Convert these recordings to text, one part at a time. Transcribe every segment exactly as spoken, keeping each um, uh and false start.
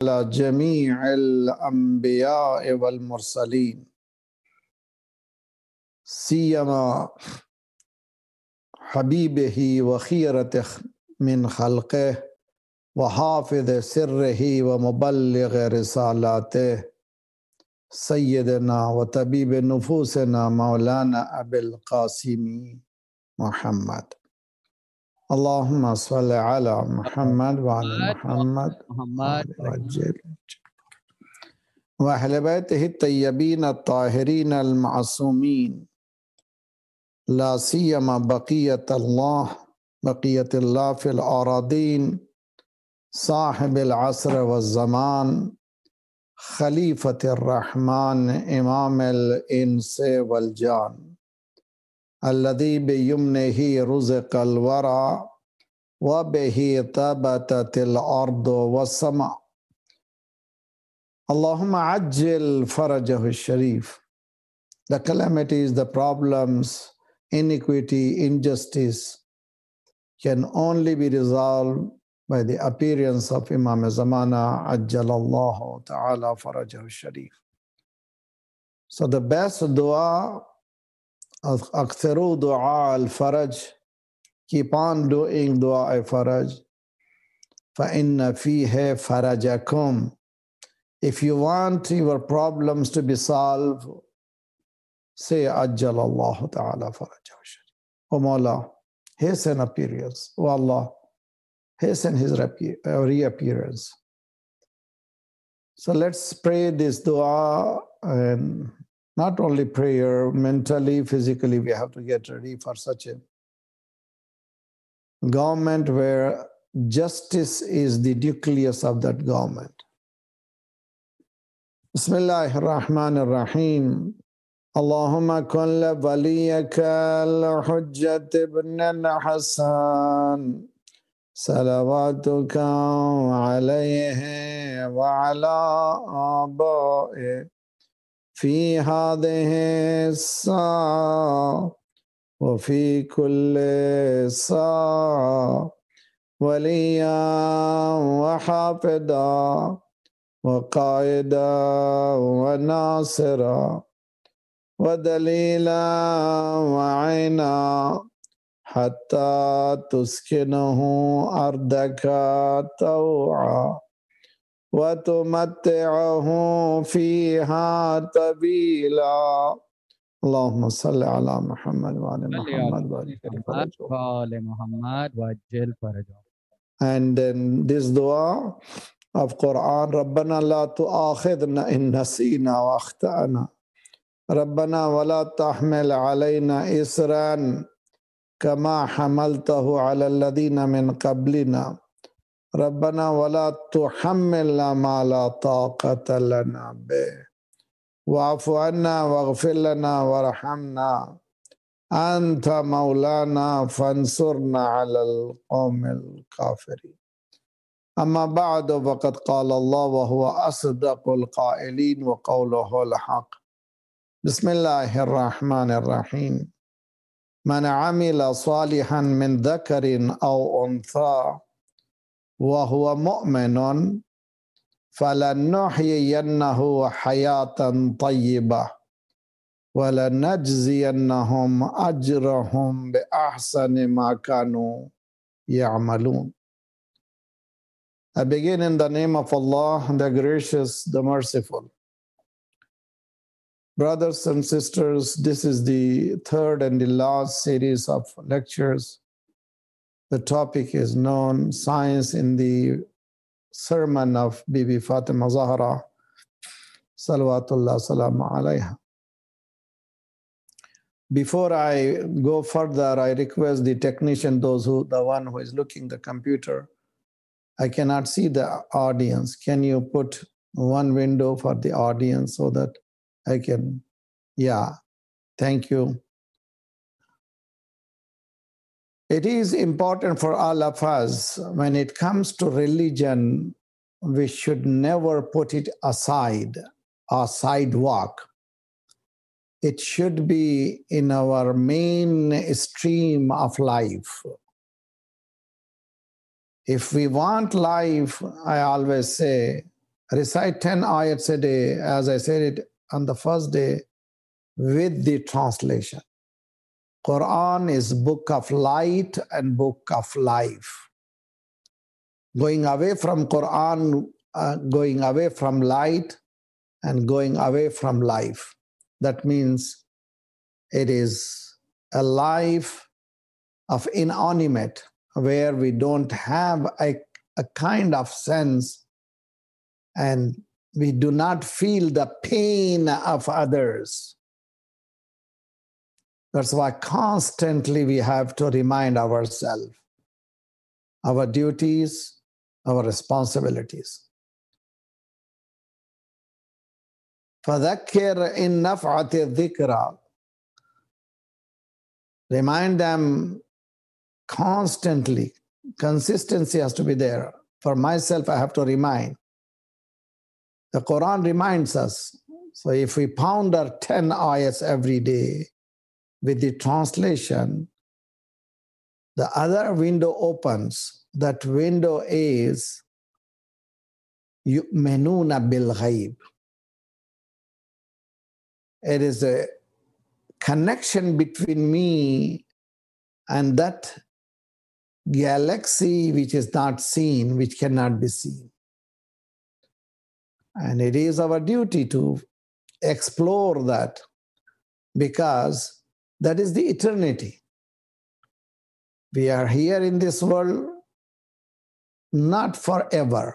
على جميع الأنبياء والمرسلين سيما حبيبه وخيرته من خلقه وحافظ سره ومبلغ رسالاته سيدنا وطبيب نفوسنا مولانا أبي القاسم محمد. اللهم صل على محمد وعلى محمد وعجل وأهل بيته الطيبين الطاهرين المعصومين لا سيما بقية الله بقية الله في الأراضين صاحب العصر والزمان خليفة الرحمن إمام الإنس والجان الذي بيمنه رزق الورى وبه ثبتت الأرض والسماء. اللهم عجل فرجه الشريف. The calamities, the problems, iniquity, injustice can only be resolved by the appearance of Imam Zamana Ajjalallahu Ta'ala Farajahu Sharif. So the best dua, Aktharu dua al-faraj, keep on doing dua al-faraj. فَإِنَّ فِيهِ فَرَجَكُمْ. If you want your problems to be solved, say Ajjalallahu Ta'ala Farajahu Sharif. O Mawla, hasten appearance. O Allah, hasten his reappearance. So let's pray this dua, and not only prayer, mentally, physically, we have to get ready for such a government where justice is the nucleus of that government. Bismillahir Rahmanir Rahim. Allahumma kun li waliyaka al-Hujjat ibn al-Hasan صلواتك عليه وعلى آبائه في هذه الساعة وفي كل ساعة وليا وحافظا وقائدا وناصرا ودليلا وعينا حتى تسكنه أرضك طوعا وتمتعه فيها طويلا. اللهم صل على محمد وعلى محمد وعلى محمد وعجل فرجه. And then this dua of Quran, ربنا لا تؤاخذنا إن نسينا وأخطأنا ربنا ولا تحمل علينا إصرا كما حملته على الذين من قبلنا ربنا ولا تحملنا ما لا طاقة لنا به واعف عنا واغفر لنا وارحمنا أنت مولانا فانصرنا على القوم الكافرين. أما بعد فقد قال الله وهو أصدق القائلين وقوله الحق. بسم الله الرحمن الرحيم. من عمل صالحا من ذكر أو أنثى وهو مؤمن فلنحيينه حياة طيبة ولنجزينهم أجرهم بأحسن ما كانوا يعملون. I begin in the name of Allah, the gracious, the merciful. Brothers and sisters, this is the third and the last series of lectures. The topic is known, Science in the Sermon of Bibi Fatima Zahra, Salawatullah Salamu Alayha. Before I go further, I request the technician, those who, the one who is looking the computer, I cannot see the audience. Can you put one window for the audience so that I can, yeah, thank you. It is important for all of us, when it comes to religion, we should never put it aside or sidewalk. It should be in our main stream of life. If we want life, I always say, recite ten ayats a day, as I said it on the first day, with the translation. Quran is book of light and book of life. Going away from Quran, uh, going away from light and going away from life. That means it is a life of inanimate, where we don't have a, a kind of sense and we do not feel the pain of others. That's why constantly we have to remind ourselves our duties, our responsibilities. فَذَكِّرْ إِن نَفْعَتِ الذِّكْرَى. Remind them constantly. Consistency has to be there. For myself, I have to remind. The Quran reminds us. So if we ponder ten ayats every day with the translation, the other window opens. That window is yu'minuna bil ghaib. It is a connection between me and that galaxy which is not seen, which cannot be seen. And it is our duty to explore that, because that is the eternity. We are here in this world not forever.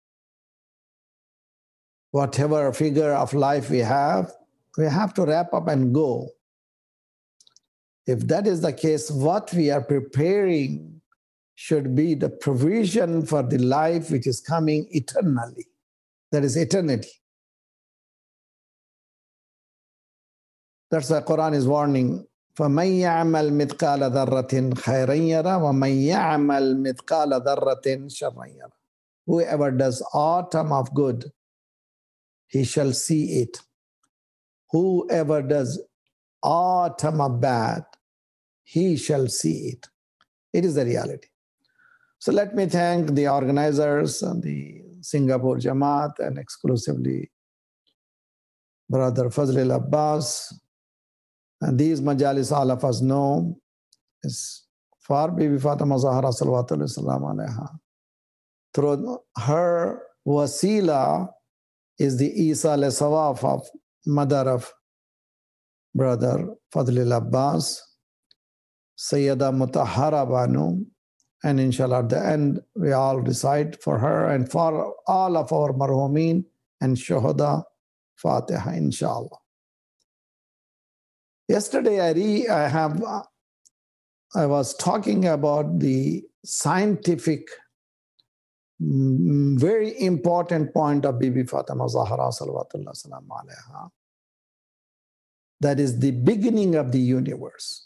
Whatever figure of life we have, we have to wrap up and go. If that is the case, what we are preparing should be the provision for the life which is coming eternally. That is eternity. That's why Quran is warning. فَمَنْ يَعْمَلْ مِثْقَالَ ذَرَّةٍ خَيْرًا يَرَى وَمَنْ يَعْمَلْ مِثْقَالَ ذَرَّةٍ شَرًّا يَرَى. Whoever does autumn of good, he shall see it. Whoever does autumn of bad, he shall see it. It is the reality. So let me thank the organizers and the Singapore Jamaat, and exclusively Brother Fazlil Abbas. And these majalis, all of us know, is for Bibi Fatima Zahra salawatullahi salam alayha. Through her wasila is the Isa al-Sawaf of mother of Brother Fadlil Abbas, Sayyida Mutahhara Banu, and inshallah at the end we all recite for her and for all of our marhumeen and shuhada Fatiha, inshallah. Yesterday I, re, I have I was talking about the scientific very important point of Bibi Fatima Zahra salawatullah salam alayha. That is the beginning of the universe.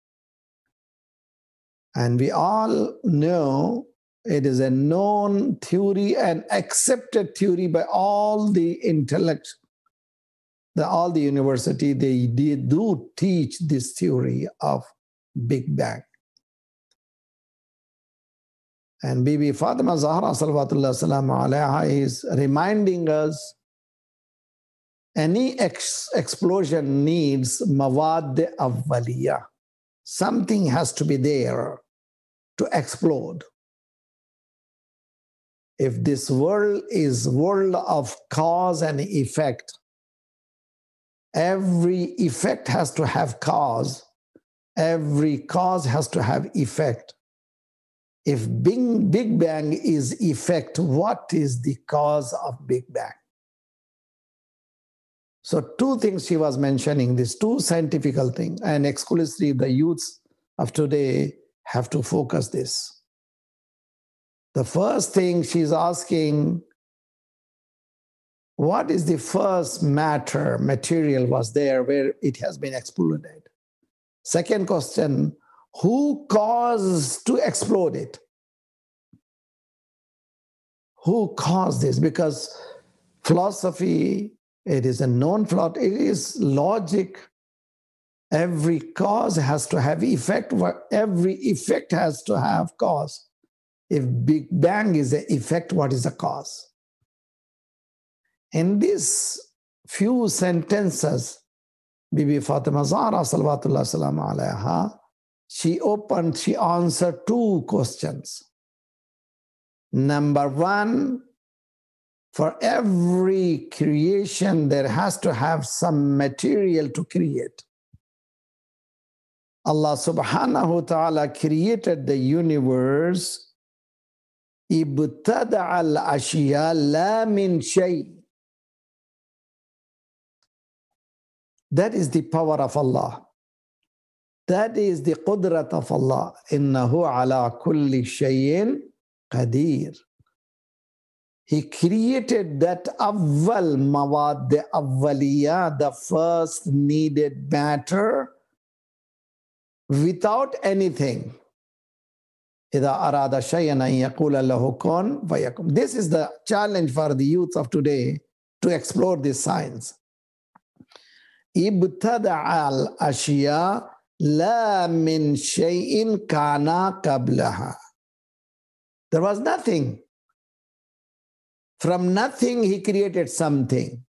And we all know it is a known theory and accepted theory by all the intellect, the, all the university, they, they do teach this theory of Big Bang. And Bibi Fatima Zahra salawatullah salam alayha is reminding us any ex explosion needs mawad awwaliya. Something has to be there to explode. If this world is world of cause and effect, every effect has to have cause. Every cause has to have effect. If Big, Big Bang is effect, what is the cause of Big Bang? So two things she was mentioning, these two scientific things, and exclusively the youths of today have to focus this. The first thing she's asking, what is the first matter, material was there where it has been exploded? Second question, who caused to explode it? Who caused this? Because philosophy, it is a known plot, it is logic. Every cause has to have effect, every effect has to have cause. If Big Bang is the effect, what is the cause? In these few sentences, Bibi Fatima Zahra salawatullah salam alayha, she opened, she answered two questions. Number one, for every creation, there has to have some material to create. Allah subhanahu wa ta'ala created the universe. Ibtada al-ashiya la min shay. That is the power of Allah. That is the qudrat of Allah. Innahu ala kulli shayin qadir. He created that awwal mawad, the awwaliya, the first needed matter, without anything. إِذَا أَرَادَ شَيْئًا أَن يَقُولَ لَهُ كُن فَيَكُنْ. This is the challenge for the youth of today, to explore this science. إِبْتَدَعَ الْأَشْيَاءَ لَا مِنْ شَيْءٍ كَانَ قَبْلَهَا. There was nothing. From nothing, he created something.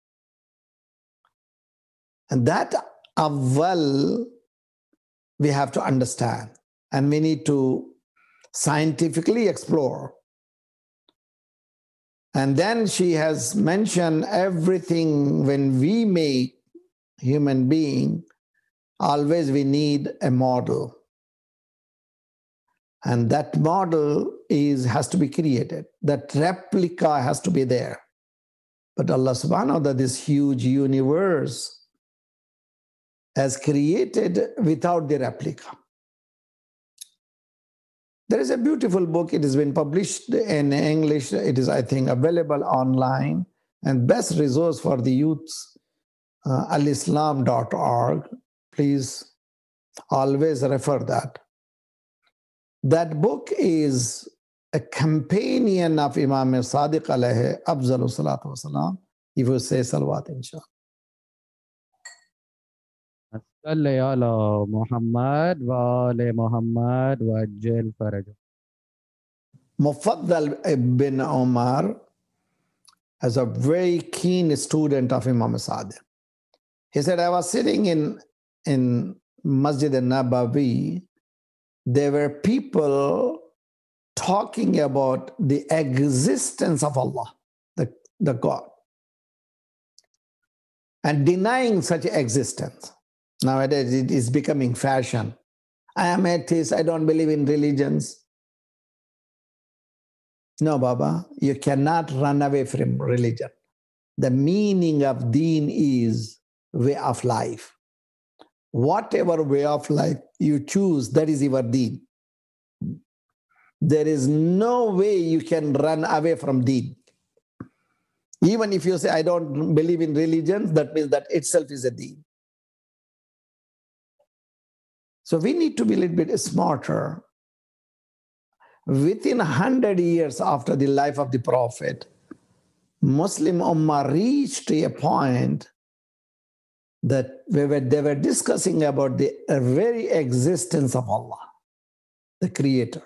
And that awwal, we have to understand. And we need to scientifically explore. And then she has mentioned everything. When we make human being, always we need a model. And that model is has to be created. That replica has to be there. But Allah subhanahu wa ta'ala, this huge universe, has created without the replica. There is a beautiful book. It has been published in English. It is, I think, available online. And best resource for the youths, uh, al islam dot org. Please always refer that. That book is a companion of Imam Sadiq alayhi afzalu salatu wasalam. If you say salawat, inshallah. Salli ala Muhammad wa ali Muhammad wa ajil faraj. Mufaddal ibn Umar, as a very keen student of Imam Sadiq, he said, I was sitting in, in Masjid al-Nabawi. There were people talking about the existence of Allah, the, the God, and denying such existence. Nowadays, it is becoming fashion. I am atheist, I don't believe in religions. No, Baba, you cannot run away from religion. The meaning of deen is way of life. Whatever way of life you choose, that is your deen. There is no way you can run away from deen. Even if you say, I don't believe in religions, that means that itself is a deen. So we need to be a little bit smarter. Within one hundred years after the life of the Prophet, Muslim Ummah reached a point that we were, they were discussing about the very existence of Allah, the Creator.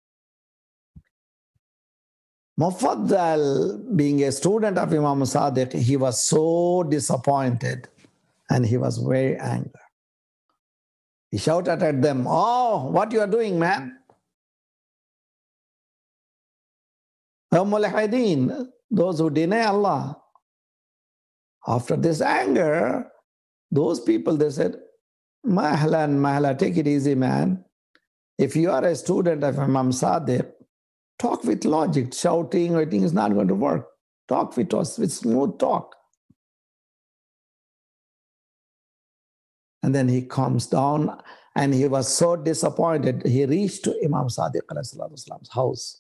Mufaddal, being a student of Imam Sadiq, he was so disappointed and he was very angry. He shouted at them, oh, what you are doing, man? Those who deny Allah. After this anger, those people, they said, Mahlan, Mahla, take it easy, man. If you are a student of Imam Sadiq, talk with logic. Shouting or anything is not going to work. Talk with us with smooth talk. And then he comes down and he was so disappointed. He reached to Imam Sadiq's house.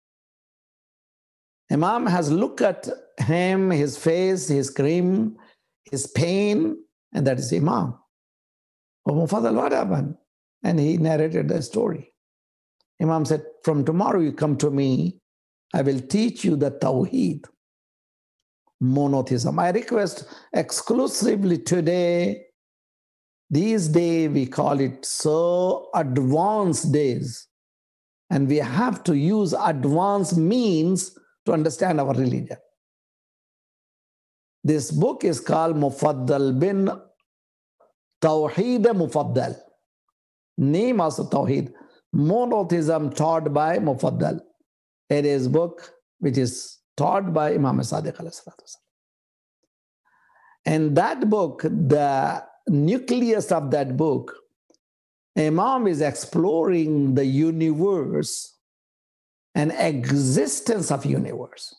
Imam has looked at him, his face, his cream, his pain, and that is Imam. Oh, Mufaddal, what happened? And he narrated the story. Imam said, from tomorrow you come to me, I will teach you the Tawheed, monotheism. I request exclusively today, these days we call it so advanced days, and we have to use advanced means to understand our religion. This book is called Mufaddal bin Tawheed Mufaddal. Name also Tawheed. Monotheism taught by Mufaddal. It is a book which is taught by Imam Sadiq alayhi salatu wasalam. And that book, the nucleus of that book, Imam is exploring the universe and existence of universe.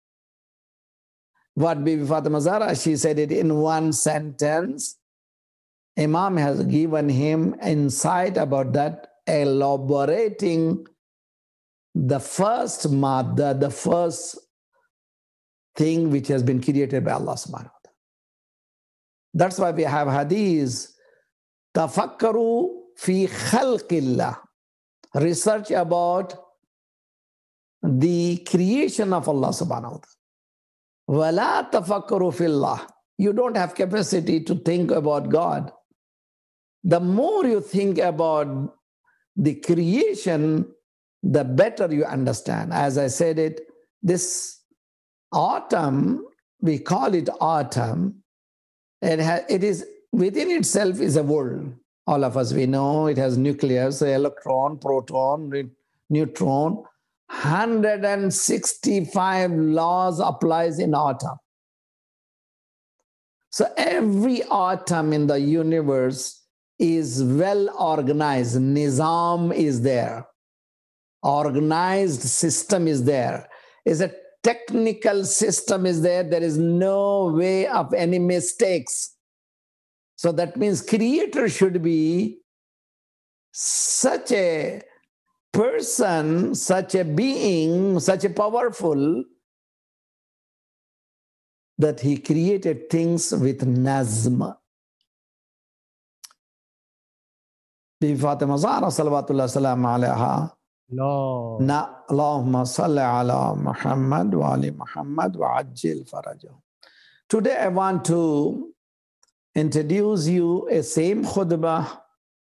What Bibi Fatima Zahra, she said it in one sentence. Imam has given him insight about that, elaborating the first madda, the first thing which has been created by Allah subhanahu wa ta'ala. That's why we have hadith, tafakkaru fi khalqillah, research about the creation of Allah subhanahu wa ta'ala. Wala tafakkaru fillah, you don't have capacity to think about God. The more you think about the creation, the better you understand. As I said it, this autumn, we call it autumn, it, ha it is within itself is a world. All of us, we know it has nucleus, electron, proton, neutron. one hundred sixty-five laws applies in atom. So every atom in the universe is well organized. Nizam is there. Organized system is there. Is a technical system is there. There is no way of any mistakes. So that means creator should be such a person, such a being, such a powerful, that he created things with nazm. Bibi Fatima Zahra salawatullah salam alayha, na Allahumma salli ala Muhammad wa ali Muhammad wa ajil farajah. Today I want to introduce you a same khutbah,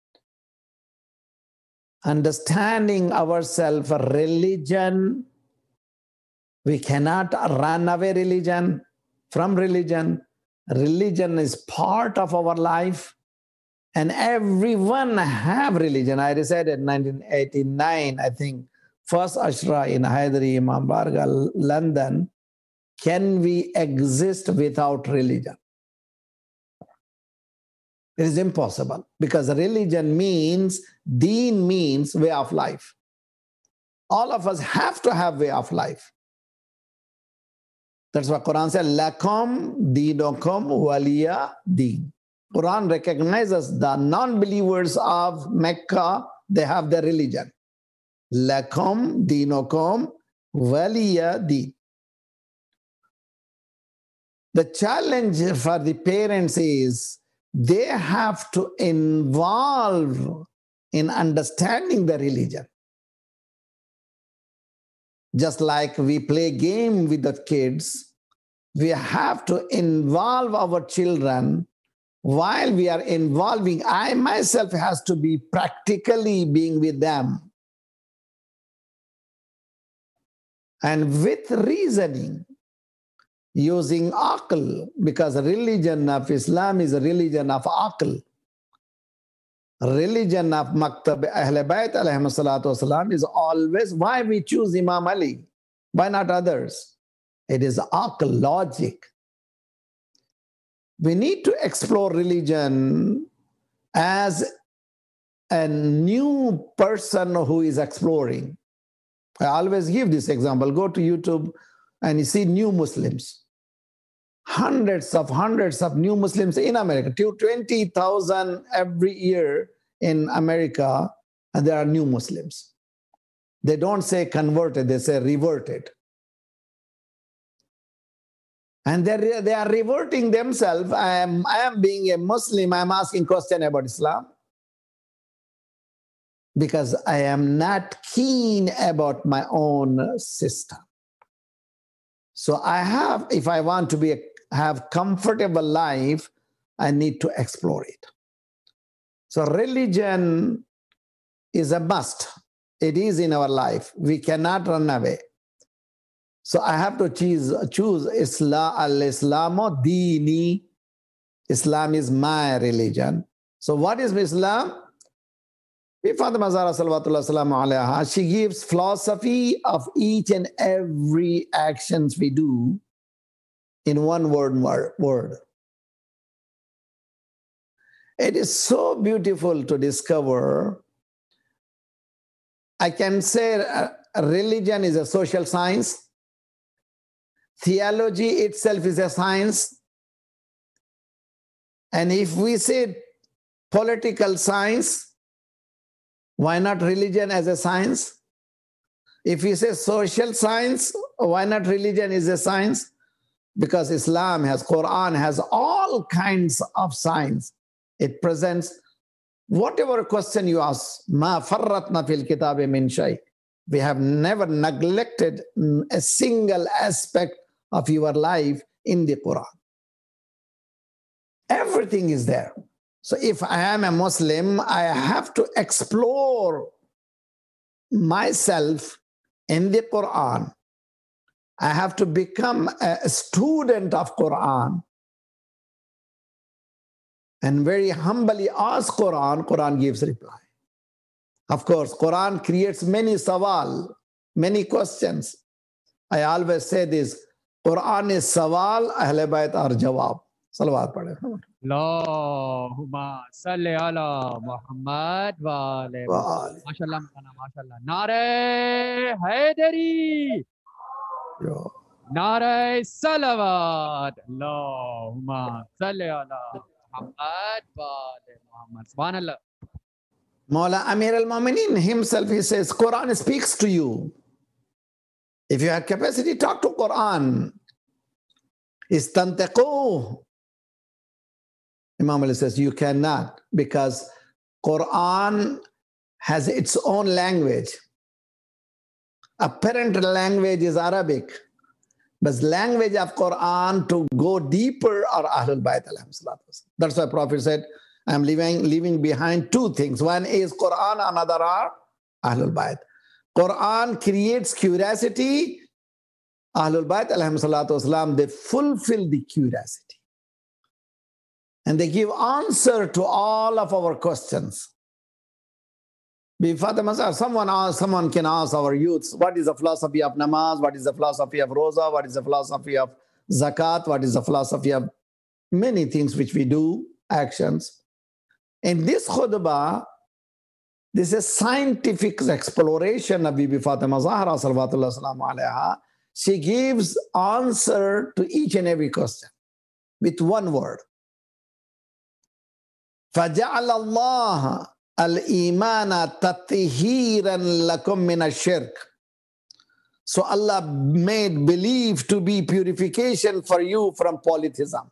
understanding ourselves religion. We cannot run away religion from religion. Religion is part of our life. And everyone have religion. I said in nineteen eighty-nine, I think, first Ashra in Hyderabad, Imam Barga, London, can we exist without religion? It is impossible, because religion means, deen means way of life. All of us have to have way of life. That's what Quran said, lakum deenukum waliya deen. Quran recognizes the non-believers of Mecca, they have their religion. Lakum deenukum waliya deen. The challenge for the parents is they have to involve in understanding the religion. Just like we play game with the kids, we have to involve our children. While we are involving, I myself has to be practically being with them. And with reasoning, using aql, because religion of Islam is a religion of aql. Religion of Maktab Ahl Bayt alayhi salatu wasalam is always, why we choose Imam Ali? Why not others? It is aql, logic. We need to explore religion as a new person who is exploring. I always give this example. Go to YouTube and you see new Muslims. Hundreds of hundreds of new Muslims in America. twenty thousand every year in America, and there are new Muslims. They don't say converted, they say reverted. And they they are reverting themselves. I am, I am being a Muslim, I am asking question about Islam, because I am not keen about my own system. So I have, if I want to be a, have comfortable life, I need to explore it. So religion is a must. It is in our life. We cannot run away. So I have to choose, choose Islam, al-Islamu dini. Islam is my religion. So what is Islam? Fatima Zahra salawatullah salamu alayha, she gives philosophy of each and every actions we do in one word, word. It is so beautiful to discover. I can say uh, religion is a social science. Theology itself is a science. And if we say political science, why not religion as a science? If we say social science, why not religion is a science? Because Islam has, Quran has all kinds of science. It presents whatever question you ask. Ma farratna fil kitabi min shay. We have never neglected a single aspect of your life in the Quran. Everything is there. So if I am a Muslim, I have to explore myself in the Quran. I have to become a student of Quran and very humbly ask Quran. Quran gives reply. Of course, Quran creates many sawal, many questions. I always say this, Quran is sawal, Ahle Bayt are jawab. Salawat padhe. Allahumma salli ala Muhammad wa ali Muhammad. MashaAllah, MashaAllah. Nare Haidari. Nare Salawat. Allahumma salli ala Muhammad wa ali Muhammad. Subhanallah. Mawla Amir al-Mu'minin himself, he says, Quran speaks to you. If you have capacity, talk to Quran. Istantiqu. Imam Ali says, you cannot, because Quran has its own language. Apparent language is Arabic, but language of Quran to go deeper are Ahlul Bayt. That's why Prophet said, I'm leaving, leaving behind two things. One is Quran, another are Ahlul Bayt. Quran creates curiosity. Ahlul Bayt, والسلام, they fulfill the curiosity. And they give answer to all of our questions. Someone, ask, someone can ask our youths, what is the philosophy of namaz? What is the philosophy of roza? What is the philosophy of zakat? What is the philosophy of many things which we do, actions? In this khutbah, this is scientific exploration of Bibi Fatima Zahra salawatullah salamu alayha. She gives answer to each and every question with one word. فَجَعَلَ اللَّهَ الْإِيمَانَ تَطْهِيرًا لَكُمْ مِنَ الشِّرْكِ. So Allah made belief to be purification for you from polytheism.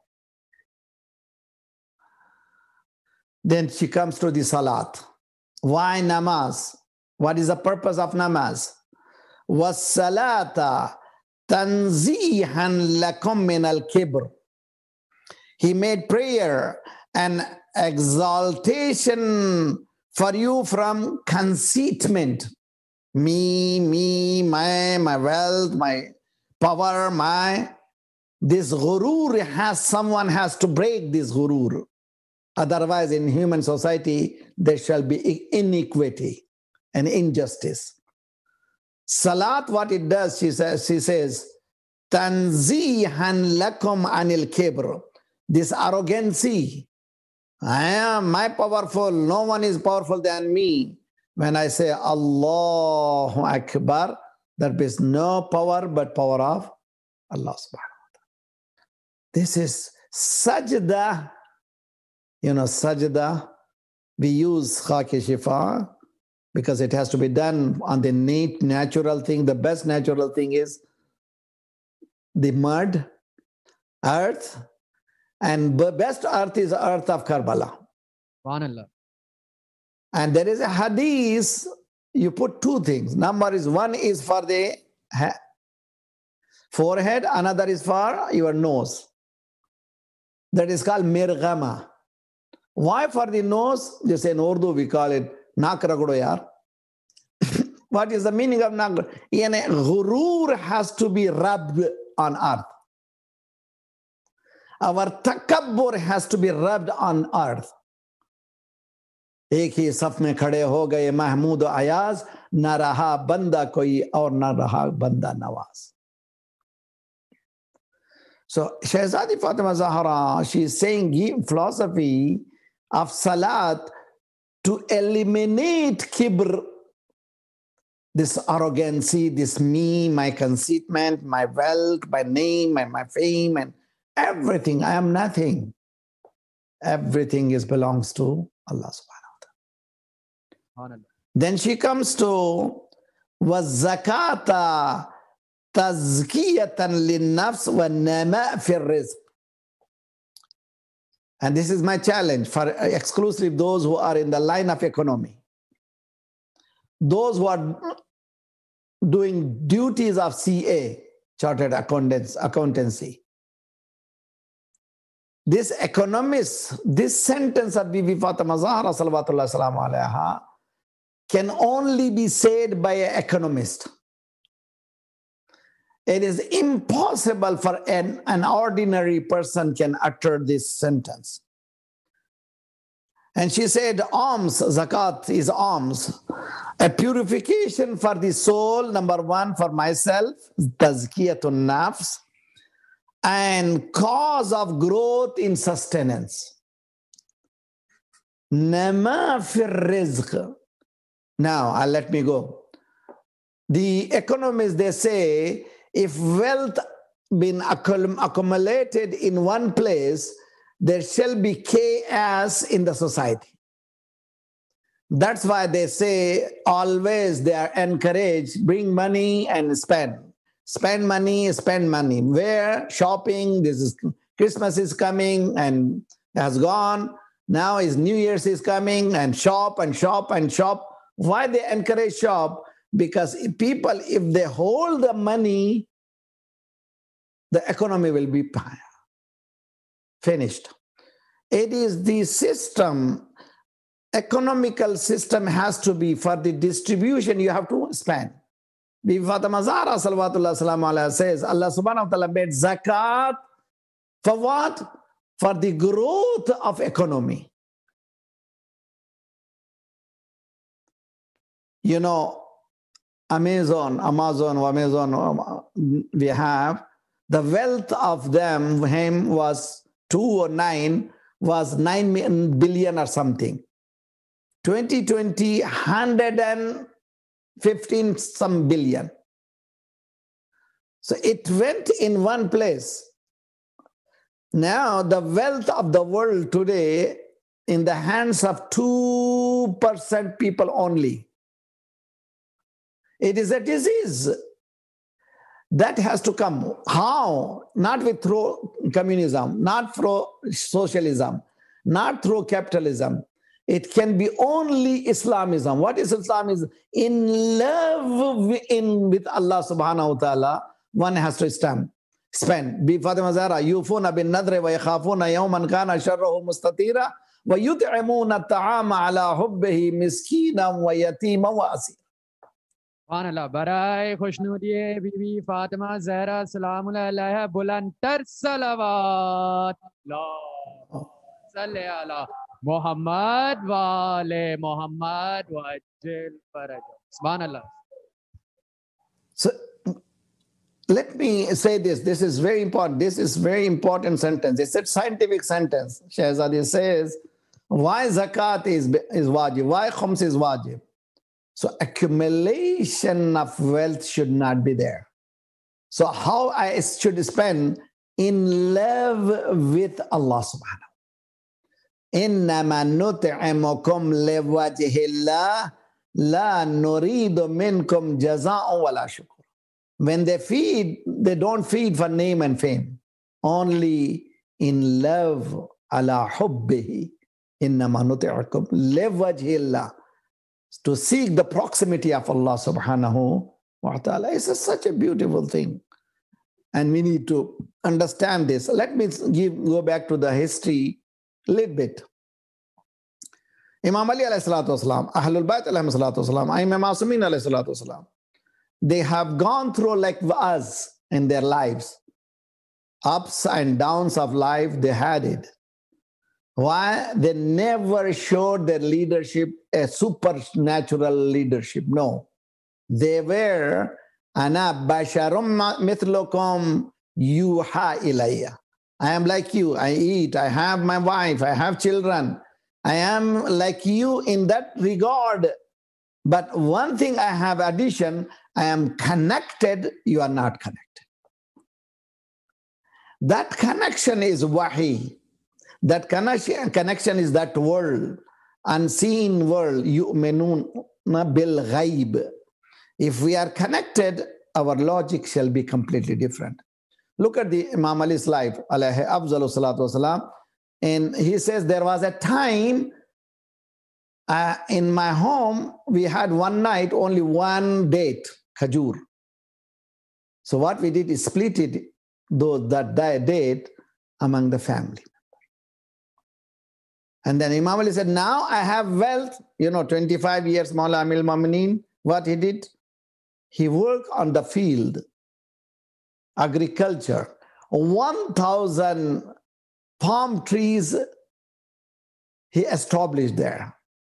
Then she comes to the salat. Why namaz? What is the purpose of namaz? وَالصَّلَاةَ تَنْزِيحًا لَكُمْ مِنَ الْكِبْرِ. He made prayer an exaltation for you from conceitment. Me, me, my, my wealth, my power, my... This ghurur has, someone has to break this ghurur. Otherwise, in human society, there shall be iniquity and injustice. Salat, what it does, she says, she says, Tanzihan lakum anil kibr. This arrogancy. I am my powerful. No one is powerful than me. When I say Allahu Akbar, there is no power but power of Allah subhanahu wa ta'ala. This is sajda. You know, sajda, we use khaki shifa because it has to be done on the neat, natural thing. The best natural thing is the mud, earth, and the best earth is earth of Karbala. Subhanallah. And there is a hadith, you put two things. Number is, one is for the forehead, another is for your nose. That is called mirgama. Why for the nose? Just in Urdu we call it nak ragdo yaar. What is the meaning of naghur? Yani, ghurur has to be rubbed on earth. Our takabbur has to be rubbed on earth. एक ही सफ में खड़े हो गए महमूद अयाज, न रहा बंदा कोई और न रहा बंदा Nawaz. So Shahzadi Fatima Zahra, she is saying philosophy of salat to eliminate kibr, this arrogancy, this me, my conceitment, my wealth, my name, and my fame, and everything. I am nothing. Everything is belongs to Allah subhanahu wa ta'ala. Then she comes to was zakata tazkiyatan linnafs wa nama fi rizq. And this is my challenge for exclusively those who are in the line of economy. Those who are doing duties of C A, Chartered Accountants, Accountancy. This economist, this sentence of Bibi Fatima Zahra salawatullah salamu alayha can only be said by an economist. It is impossible for an, an ordinary person can utter this sentence. And she said, alms, zakat is alms. A purification for the soul, number one, for myself, tazkiyatun nafs, and cause of growth in sustenance. Nama fir rizq. Now, I'll let me go. The economists, they say, if wealth been accumulated in one place, there shall be chaos in the society. That's why they say always they are encouraged, bring money and spend. Spend money, spend money. Where? Shopping. This is Christmas is coming and has gone. Now is New Year's is coming and shop and shop and shop. Why they encourage shop? Because if people, if they hold the money, the economy will be finished. It is the system, economical system has to be for the distribution, you have to spend. Bibi Fatima Zahra salawatullah salamu alayha says, Allah subhanahu wa ta'ala made zakat for what? For the growth of economy. You know, Amazon, Amazon, Amazon, we have, the wealth of them, him was two or nine, was nine billion or something. twenty twenty, one hundred fifteen some billion. So it went in one place. Now the wealth of the world today in the hands of two percent people only. It is a disease. That has to come. How? Not with through communism, not through socialism, not through capitalism. It can be only Islamism. What is Islamism? In love in, with Allah subhanahu wa ta'ala, one has to stand, spend. Bi Fatima Zahra, yufuna bin nadri wa yakhafuna yawman kana sharruhu mustatira wa yut'imuna at-ta'ama ala hubbihi miskinan wa yatiman wa asira. Subhanallah, barai khushnudiyye Bibi Fatima Zahra salamun alayha bulantar salawat. Allah salli ala Muhammad wa ale Muhammad wa ajil faraj. Subhanallah. So let me say this. This is very important. This is very important sentence. It's a scientific sentence. Shahzadi says, why zakat is, is wajib? Why khums is wajib? So accumulation of wealth should not be there. So how I should spend? In love with Allah subhanahu. إِنَّمَا نُطْعِمُكُمْ لِوَجْهِ اللَّهِ لَا نُرِيدُ مِنْكُمْ جَزَاءً وَلَا شُكُرًا. When they feed, they don't feed for name and fame. Only in love. عَلَى حُبِّهِ إِنَّمَا نُطْعِمُكُمْ لِوَجْهِ اللَّهِ. To seek the proximity of Allah subhanahu wa ta'ala is such a beautiful thing. And we need to understand this. Let me give, go back to the history a little bit. Imam Ali alayhi salatu wasalam, Ahlul Bayt alayhi salatu wasalam, Imam Masumin alayhi salatu wasalam, they have gone through like us in their lives. Ups and downs of life, they had it. Why? They never showed their leadership a supernatural leadership. No. They were, Ana basharum mithlukum yuha ilayya. I am like you. I eat. I have my wife. I have children. I am like you in that regard. But one thing I have addition, I am connected. You are not connected. That connection is wahi. That connection, connection is that world, unseen world. Yu'minuna bil ghaib. If we are connected, our logic shall be completely different. Look at the Imam Ali's life, alayhi afzalu salatu wasalam. And he says, there was a time uh, in my home, we had one night, only one date, khajur. So what we did is split it, though that date, among the family. And then Imam Ali said, now I have wealth, you know, twenty-five years, Mawla Amil Mu'mineen. What he did? He worked on the field, agriculture. one thousand palm trees he established there.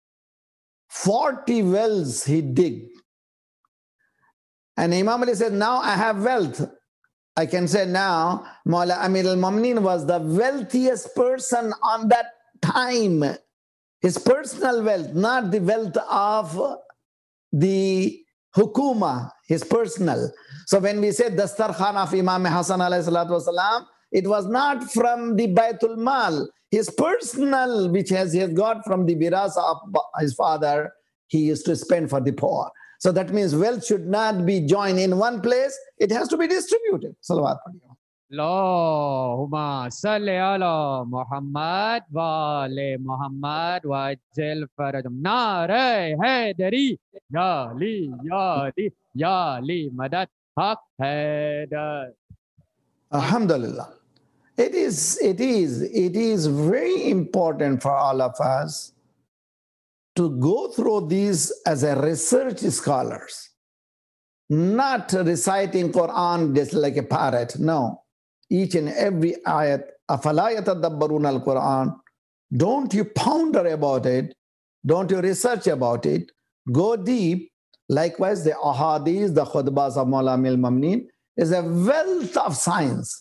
forty wells he digged. And Imam Ali said, now I have wealth. I can say now, Mawla Amir al-Mu'mineen was the wealthiest person on that time. His personal wealth, not the wealth of the hukuma, his personal. So when we say Dastarkhan of Imam Hassan alayhi salatu wasalam, it was not from the Baitul Mal. His personal, which has, he has got from the virasa of his father, he used to spend for the poor. So that means wealth should not be joined in one place. It has to be distributed. Salawat. Allahumma salli ala Muhammad wa ali Muhammad wa ajil farajum. Nare Haidari, ya li, ya li, ya li, madad, haq Haidar. Alhamdulillah. It is, it is, it is very important for all of us to go through these as a research scholars, not reciting Quran just like a parrot. No, each and every ayat, afala yatadabbaruna al-Quran. Don't you ponder about it. Don't you research about it. Go deep. Likewise, the ahadith, the khutbahs of Mawla Amil Mu'mineen is a wealth of science.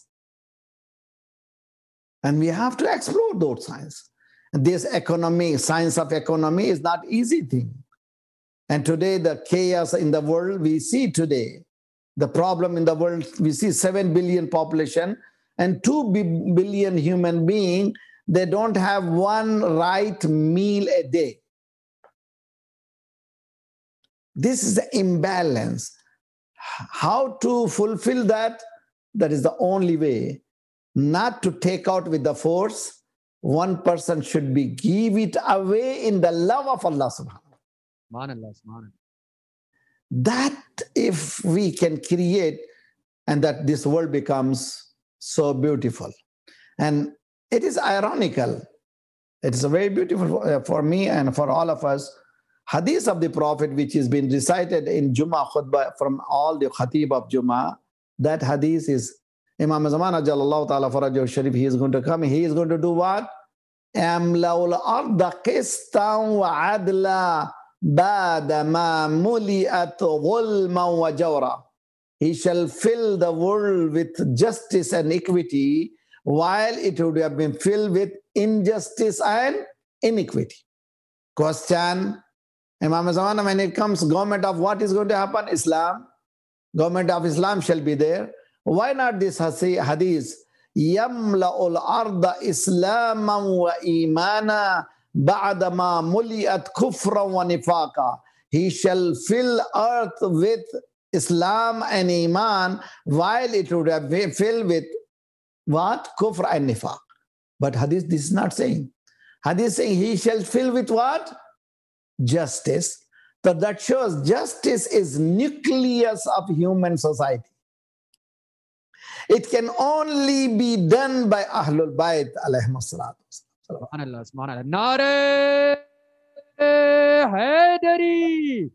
And we have to explore those science. This economy, science of economy is not easy thing. And today the chaos in the world we see today, the problem in the world, we see seven billion population and two billion human beings, they don't have one right meal a day. This is the imbalance. How to fulfill that? That is the only way. Not to take out with the force. One person should be give it away in the love of Allah subhanahu wa ta'ala. That if we can create, and that this world becomes so beautiful. And it is ironical. It is very beautiful for, for me and for all of us. Hadith of the Prophet, which has been recited in Jummah khutbah from all the khatib of Jummah, that hadith is Imam Zaman Ajallallahu Ta'ala Farajahu Sharif, he is going to come. He is going to do what? Amlaul arda qistan wa adla ba'da ma muli'at ghulman wa jawra. He shall fill the world with justice and equity while it would have been filled with injustice and iniquity. Question, Imam Zaman, when it comes government of what is going to happen? Islam. Government of Islam shall be there. Why not this hadith? Yamla'ul arda islaman wa imana ba'da ma muli'at kufran wa nifaqa. He shall fill earth with Islam and Iman while it would have been filled with what? Kufr and nifaq. But hadith, this is not saying. Hadith saying he shall fill with what? Justice. So that shows justice is nucleus of human society. It can only be done by Ahlul Bayt alayhim as-salatu. Subhanallah, subhanallah. Nare Haidari.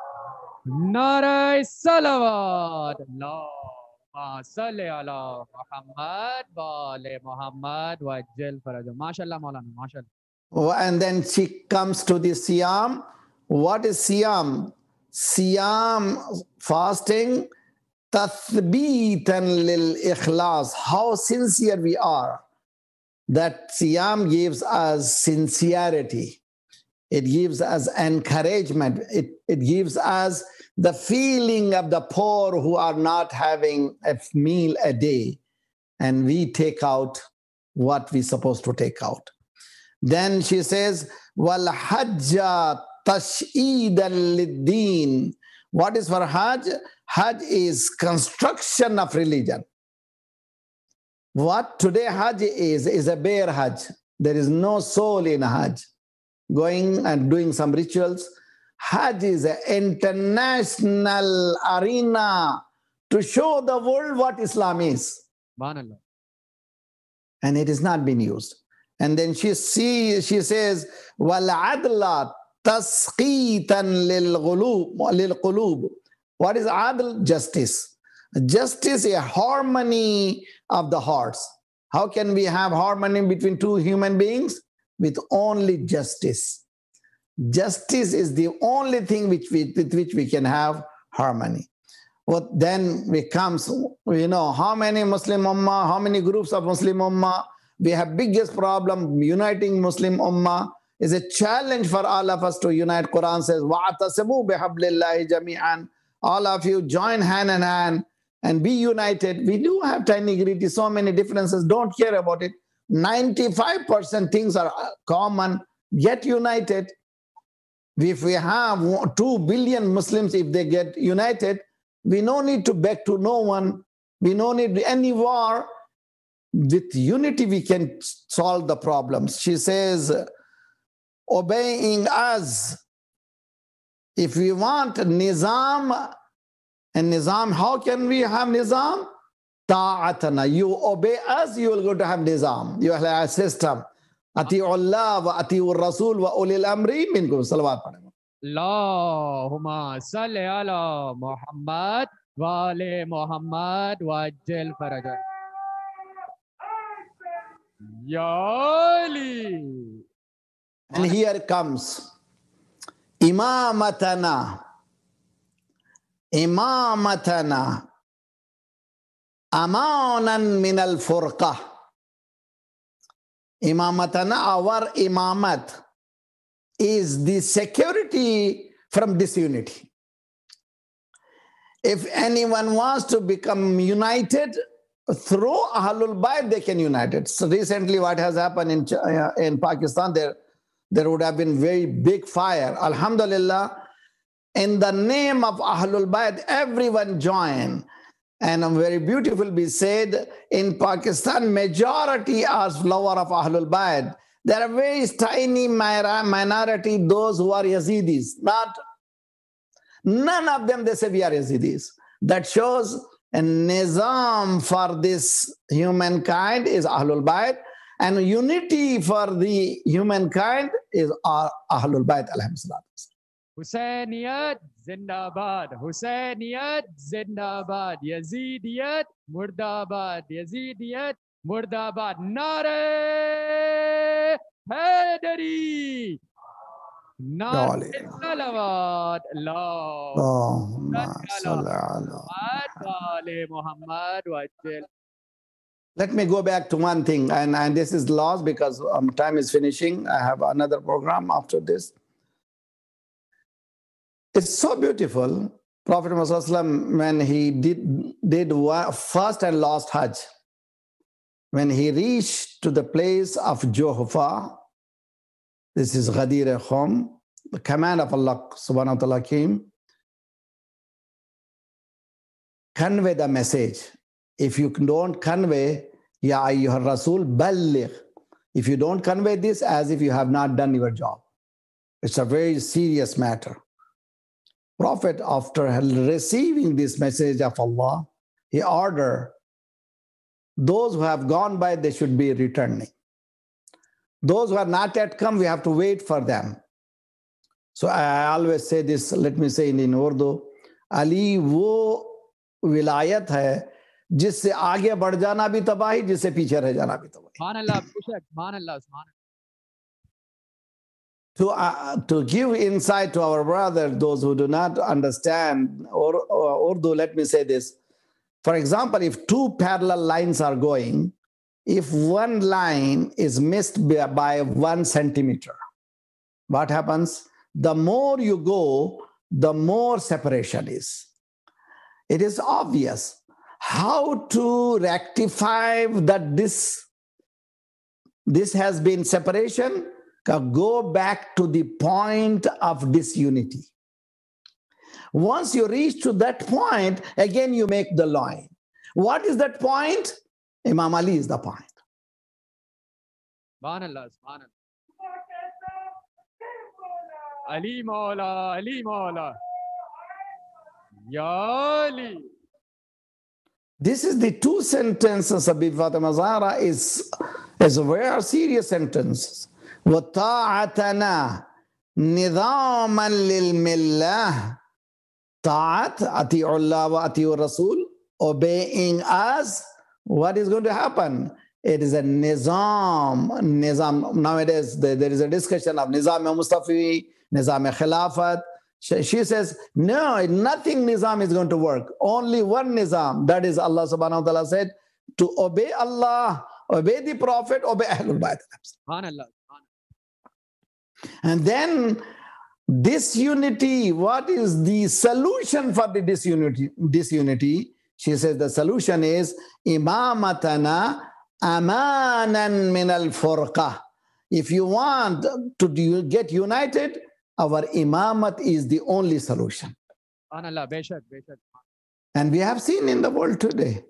Nare salawat. Allahumma salli ala Muhammad wa ali Muhammad wa ajil farajum. MashaAllah, Maulana. MashaAllah. Oh, and then she comes to the Siyam. What is Siyam? Siyam, fasting, tathbeetan lil ikhlas. How sincere we are. That Siyam gives us sincerity. It gives us encouragement. It, it gives us the feeling of the poor who are not having a meal a day. And we take out what we're supposed to take out. Then she says, Wal hajja tash'idan lid-deen. What is for Hajj? Hajj is construction of religion. What today Hajj is, is a bare Hajj. There is no soul in Hajj. Going and doing some rituals. Hajj is an international arena to show the world what Islam is. Subhanallah. And it is not being used. And then she see, she says, وَالْعَدْلَ تَسْقِيتًا لِلْقُلُوبِ. What is adl? Justice. Justice is a harmony of the hearts. How can we have harmony between two human beings? With only justice. Justice is the only thing which we, with which we can have harmony. Well, then becomes, you know, how many Muslim Ummah, how many groups of Muslim Ummah. We have biggest problem uniting Muslim Ummah. Is a challenge for all of us to unite. Quran says, وَاعْتَصِمُوا بِحَبْلِ اللَّهِ جَمِيعًا. All of you join hand in hand and be united. We do have tiny gritty, so many differences. Don't care about it. ninety-five percent things are common. Get united. If we have two billion Muslims, if they get united, we no need to beg to no one. We no need any war. With unity, we can solve the problems. She says, obeying us. If we want nizam, and nizam, how can we have nizam? Ta'atana. You obey us, you will go to have nizam. You will have a system. Ati'u Allah wa ati'u Rasul wa ulil amri minkum. Salawat pademo. Allahumma salli ala Muhammad wa ali Muhammad wa ajil farajum. Ya Ali. And here comes Imamatana. Imamatana. Amanan min al-furqah. Imamatana, our imamat, is the security from disunity. If anyone wants to become united, through Ahlul Bayt, they can unite it. So recently what has happened in, uh, in Pakistan, there, there would have been very big fire. Alhamdulillah, in the name of Ahlul Bayt, everyone joined. And very beautiful be said, in Pakistan, majority are follower of Ahlul Bayt. There are very tiny minority, those who are Yazidis. Not, none of them, they say we are Yazidis. That shows a nizam for this humankind is Ahlul Bayt, and unity for the humankind is Ahlul Bayt. Alhamdulillah. Husainiyat Zindabad. Husainiyat Zindabad. Yazidiyat Murdabad. Yazidiyat Murdabad. Nare Haidari. Nare Salawat. Allahumma salli ala Muhammad wa ajil. Let me go back to one thing, and, and this is lost because um, time is finishing. I have another program after this. It's so beautiful. Prophet Muhammad, when he did, did first and last Hajj, when he reached to the place of Juhfa, this is Ghadir Khum, the command of Allah subhanahu wa ta'ala came, convey the message. If you don't convey, Ya ayyuhar Rasul, balligh. If you don't convey this, as if you have not done your job. It's a very serious matter. Prophet, after receiving this message of Allah, he ordered those who have gone by, they should be returning. Those who are not yet come, we have to wait for them. So I always say this, let me say in, in Urdu, Ali wo विलायत है जिससे आगे बढ़ जाना भी तबाही, जिससे पीछे रह जाना भी तबाही. Subhanallah, Bushak, Subhanallah, Subhanallah. To, uh, to give insight to our brothers, those who do not understand or, or Urdu, let me say this. For example, if two parallel lines are going, if one line is missed by, by one centimeter, what happens? The more you go, the more separation is. It is obvious how to rectify that this, this has been separation. Go back to the point of disunity. Once you reach to that point, again you make the line. What is that point? Imam Ali is the point. Subhanallah, Subhanallah. Ali Maula, Ali Maula. Ya Ali. This is the two sentences of Bibi Fatima Zahra is, is a very serious sentence. وَطَاعَتَنَا نِظَامًا لِلْمِلَّةِ Ta'at, ati'ullah wa ati'ur Rasul, obeying us. What is going to happen? It is a nizam. Nizam. Nowadays, there is a discussion of nizam Mustafi, nizam Khilafat. She says, no, nothing nizam is going to work. Only one nizam. That is Allah subhanahu wa ta'ala said, to obey Allah, obey the Prophet, obey Ahlul Bayt. Subhanallah. And then disunity, what is the solution for the disunity? Disunity, she says the solution is imamatana amanan min al-furqa. If you want to get united, our imamat is the only solution. Subhanallah, Beshak, Beshak. And we have seen in the world today.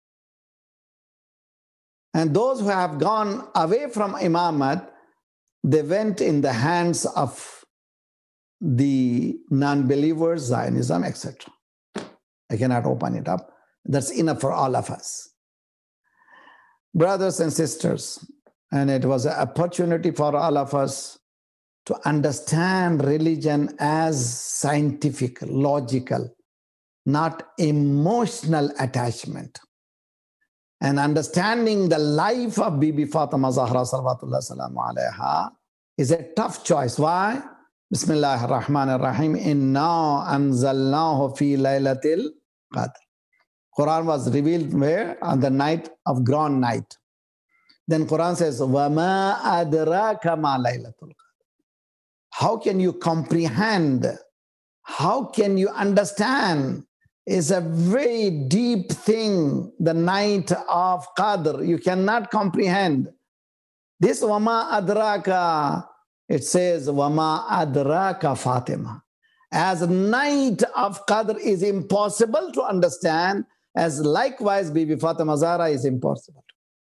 And those who have gone away from imamat, they went in the hands of the non-believers, Zionism, et cetera. I cannot open it up. That's enough for all of us. Brothers and sisters, and it was an opportunity for all of us to understand religion as scientific, logical, not emotional attachment. And understanding the life of Bibi Fatima Zahra salawatullah salamu alayha is a tough choice. Why? Bismillah ar-Rahman ar-Rahim. Inna anzalnahu fi laylatil qadr. Quran was revealed where? On the night of grand night. Then Quran says, وَمَا أَدْرَاكَ مَا لَيْلَةُ الْقَدْرِ. How can you comprehend? How can you understand? It's a very deep thing, the night of Qadr. You cannot comprehend. This وَمَا أَدْرَاكَ, it says, وَمَا أَدْرَاكَ Fatima. As night of Qadr is impossible to understand, as likewise Bibi Fatima Zahra is impossible.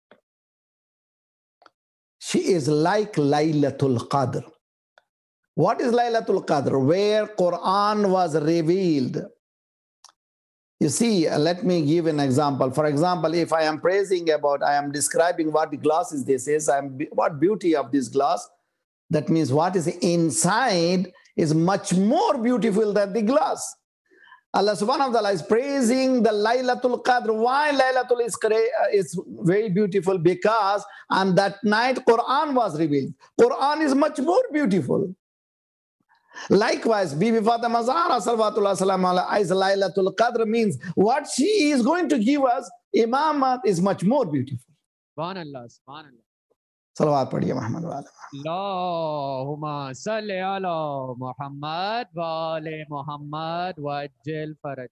She is like Laylatul Qadr. What is Laylatul Qadr? Where Quran was revealed. You see, let me give an example. For example, if I am praising about, I am describing what the glass is, this is, I'm, what beauty of this glass, that means what is inside is much more beautiful than the glass. Allah subhanahu wa ta'ala is praising the Laylatul Qadr. Why Laylatul is, is very beautiful? Because on that night, Quran was revealed. Quran is much more beautiful. Likewise, Bibi Fatima Zahra salawatullah salam alayha is Laylatul Qadr means what she is going to give us, imamat is much more beautiful. Subhanallah, Subhanallah. Salawat padhiye Muhammad wa ala. Allahumma salli ala Muhammad wa ali Muhammad wa ajil faraj.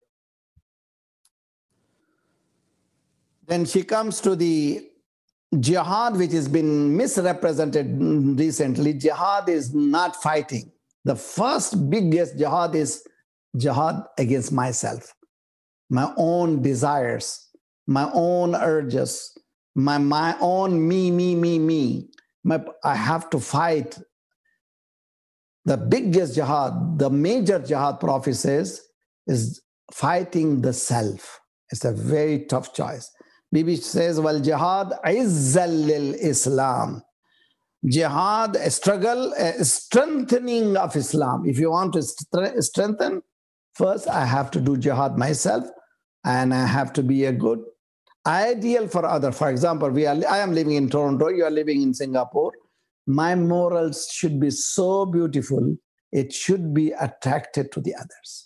Then she comes to the jihad, which has been misrepresented recently. Jihad is not fighting. The first biggest jihad is jihad against myself, my own desires, my own urges, my, my own me, me, me, me. My, I have to fight. The biggest jihad, the major jihad Prophet says, is fighting the self. It's a very tough choice. Bibi says, well, jihad izzal lil Islam. Jihad, a struggle, a strengthening of Islam. If you want to st- strengthen, first I have to do jihad myself, and I have to be a good ideal for other. For example, we are, I am living in Toronto, you are living in Singapore. My morals should be so beautiful, it should be attracted to the others.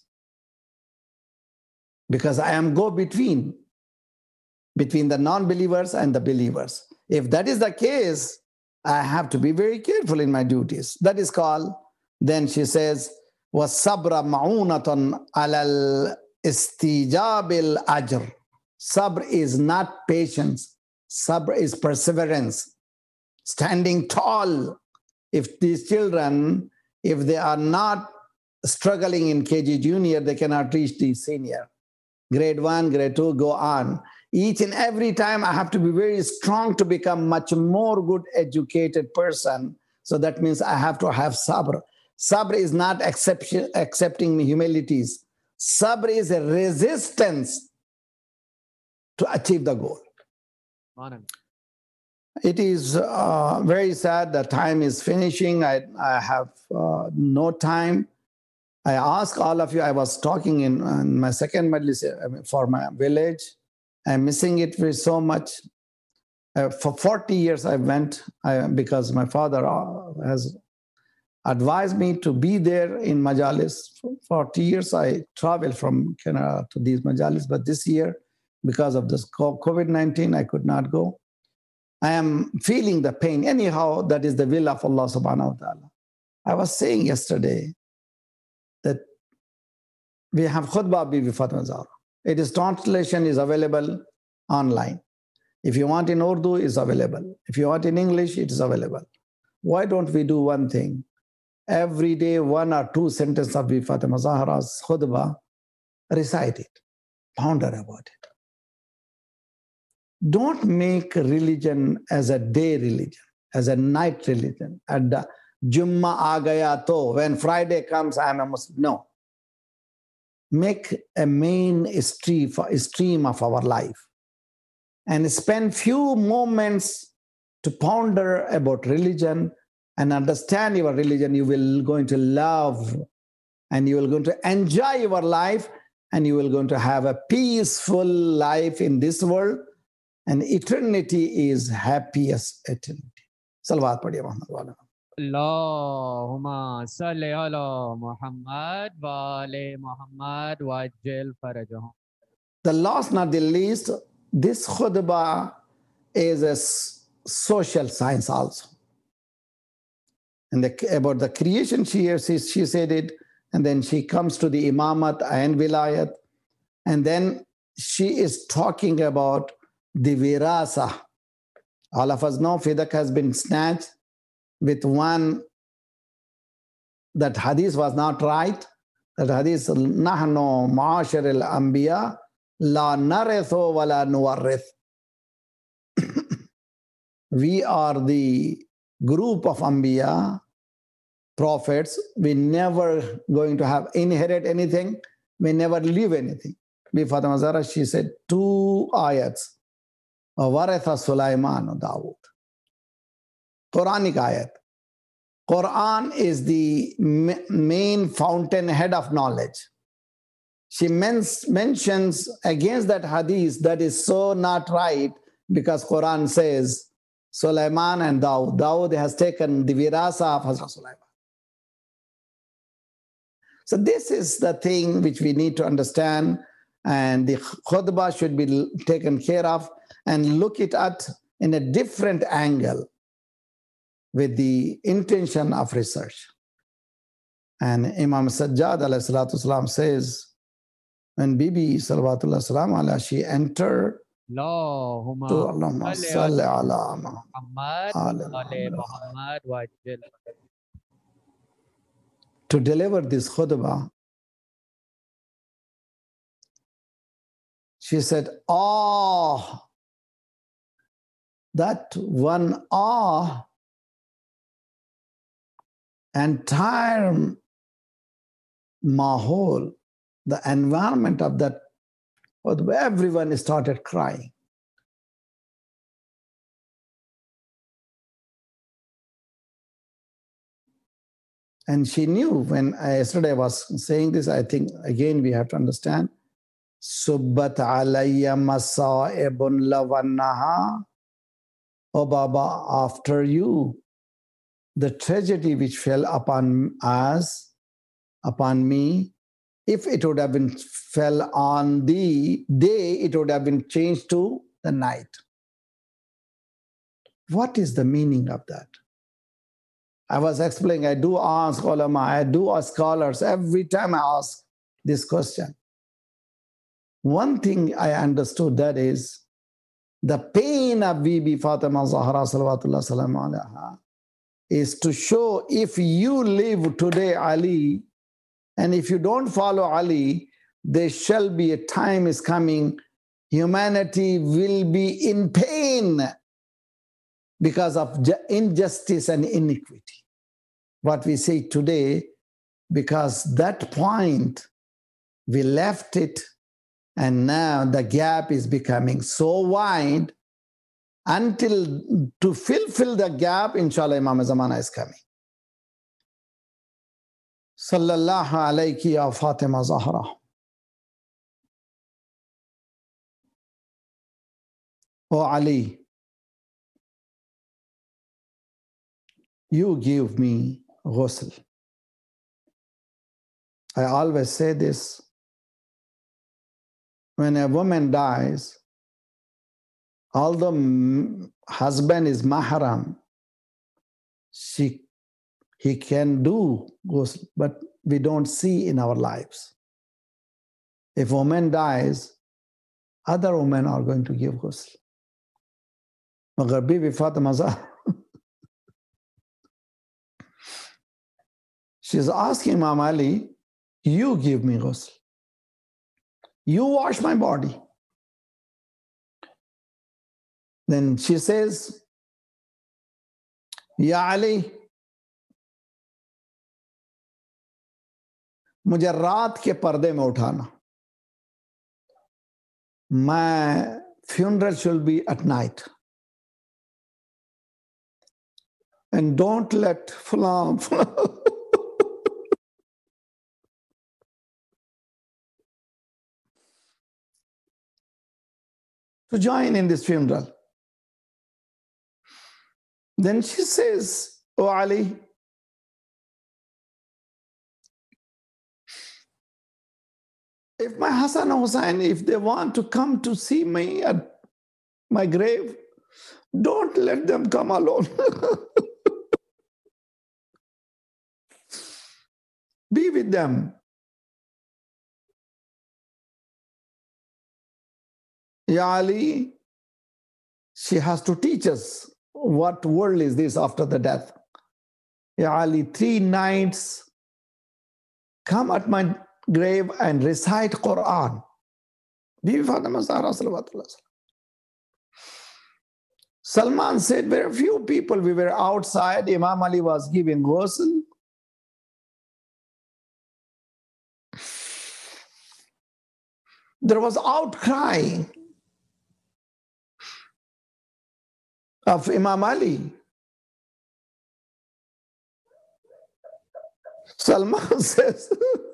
Because I am go-between, between the non-believers and the believers. If that is the case, I have to be very careful in my duties. That is called, then she says, وَالصَّبْرَ مَعُونَةٌ عَلَى الْإِسْتِجَابِ الْأَجْرِ. Sabr is not patience. Sabr is perseverance. Standing tall. If these children, if they are not struggling in K G junior, they cannot reach the senior. Grade one, grade two, go on. Each and every time I have to be very strong to become much more good educated person. So that means I have to have sabr. Sabr is not accepting, accepting humilities. Sabr is a resistance to achieve the goal. It is uh, very sad that time is finishing. I, I have uh, no time. I ask all of you, I was talking in, in my second majlis for my village. I'm missing it very so much. Uh, for forty years I went I, because my father uh, has advised me to be there in majalis. For forty years I traveled from Canada to these majalis, but this year, because of this COVID nineteen, I could not go. I am feeling the pain. Anyhow, that is the will of Allah subhanahu wa ta'ala. I was saying yesterday that we have Khutbah Bibi Fatima Zahra. It is translation is available online. If you want in Urdu, it's available. If you want in English, it is available. Why don't we do one thing? Every day, one or two sentences of Bibi Fatima Zahra's Khutbah, recite it, ponder about it. Don't make religion as a day religion, as a night religion. At the Jumma aa gaya to, when Friday comes, I am a Muslim. No. Make a main stream, stream of our life and spend few moments to ponder about religion and understand your religion. You will going to love and you will going to enjoy your life and you will going to have a peaceful life in this world, and eternity is happiest eternity. Salawat padhiye Muhammad wa ala. Allahumma salli ala Muhammad wa ali Muhammad wa ajil farajahum. The last not the least, this khutbah is a social science also. And the, about the creation, she, she, she said it, and then she comes to the imamat and vilayat, and then she is talking about the virasa. All of us know Fidak has been snatched with one, that hadith was not right. That hadith, nahnu ma'ashar al-anbiya la narithu wa la nuwarrith. We are the group of anbiya, prophets. We never going to have inherit anything. We never leave anything. Bibi Fatima Zahra, she said two ayats. Waratha Sulaiman Dawood. Quranic ayat. Quran is the main fountainhead of knowledge. She men mentions against that hadith that is so not right, because Quran says Sulaiman and Dawood. Dawood has taken the virasa of Hazrat Sulaiman. So this is the thing which we need to understand, and the khutbah should be taken care of and look it at in a different angle with the intention of research. And Imam Sajjad alayhi salatu salam says, when Bibi salawatullah salam alayha, she entered Allahumma to Allahumma salli ala Muhammad wa ali Muhammad wa ajil. To deliver this khutbah, she said, ah, that one ah, entire mahol, the environment of that, everyone started crying. And she knew when I, yesterday I was saying this, I think again we have to understand. Subbat alayya masa'ibun lawannaha. Oh Baba, after you, the tragedy which fell upon us, upon me, if it would have been fell on the day, it would have been changed to the night. What is the meaning of that? I was explaining, I do ask ulama, I do ask scholars, every time I ask this question. One thing I understood, that is the pain of Bibi Fatima Zahra salawatullah salam alaiha is to show if you live today Ali, and if you don't follow Ali, there shall be a time is coming, humanity will be in pain because of injustice and iniquity. What we say today, because that point, we left it, and now the gap is becoming so wide. Until to fulfill the gap, inshallah, Imam Zamana is coming. Sallallahu alayki ya Fatima Zahra. O Ali, you give me ghusl. I always say this. When a woman dies, although husband is mahram, she, he can do ghusl, but we don't see in our lives. If a woman dies, other women are going to give ghusl. Magar Bibi Fatima Zahra, she's asking Imam Ali, you give me ghusl. You wash my body. Then she says, Ya Ali, मुझे रात के पर्दे में उठाना. My funeral should be at night. And don't let fulan, fulan to join in this funeral. Then she says, Oh Ali, if my Hassan and Hussain, if they want to come to see me at my grave, don't let them come alone. Be with them. Ya Ali, she has to teach us what world is this after the death. Ya Ali, three nights, come at my grave and recite Quran. Bibi Fatima Zahra salawatullah. Salman said, very few people, we were outside, Imam Ali was giving ghusl. There was outcry of Imam Ali. Salman says,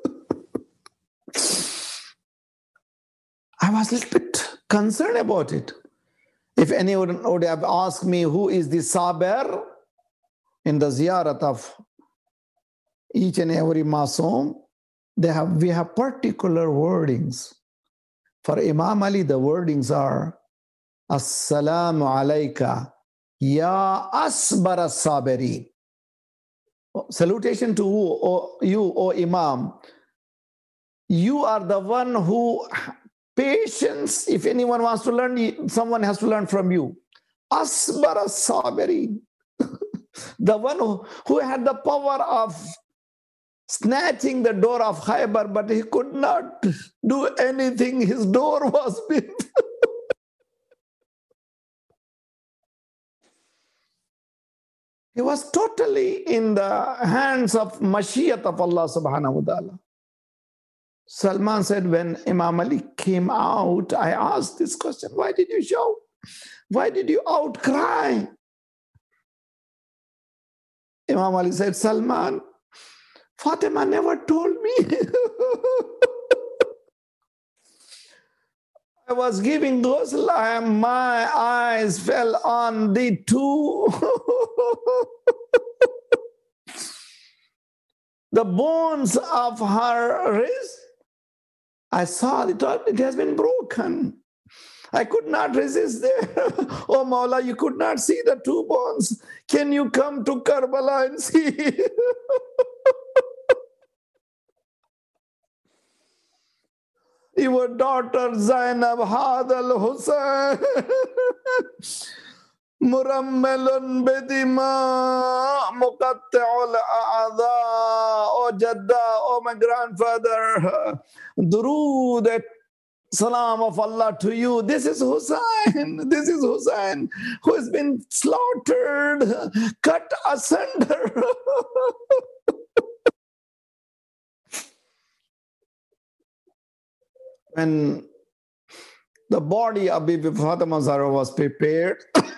I was a little bit concerned about it. If anyone would have asked me who is the Saber in the ziyarat of each and every Masoom, they have, we have particular wordings. For Imam Ali, the wordings are, Assalamu alayka, ya asbar as-sabirin. Salutation to who, o, you, O Imam. You are the one who, patience, if anyone wants to learn, someone has to learn from you. Asbar as-sabirin. The one who, who had the power of snatching the door of Khaybar, but he could not do anything. His door was built. He was totally in the hands of Mashiyat of Allah subhanahu wa ta'ala. Salman said, when Imam Ali came out, I asked this question, why did you shout? Why did you outcry? Imam Ali said, Salman, Fatima never told me. I was giving ghusl, and my eyes fell on the two the bones of her wrist. I saw it, it has been broken. I could not resist there. Oh Mawla, you could not see the two bones. Can you come to Karbala and see? Your daughter Zainab Hadal Hussain Murammelun Bedima Muqatti'ul A'adha. Oh Jadda, oh my grandfather, Durood, salam of Allah to you. This is Hussain. This is Hussain who has been slaughtered, cut asunder. When the body of Bibi Fatima Zahra was prepared,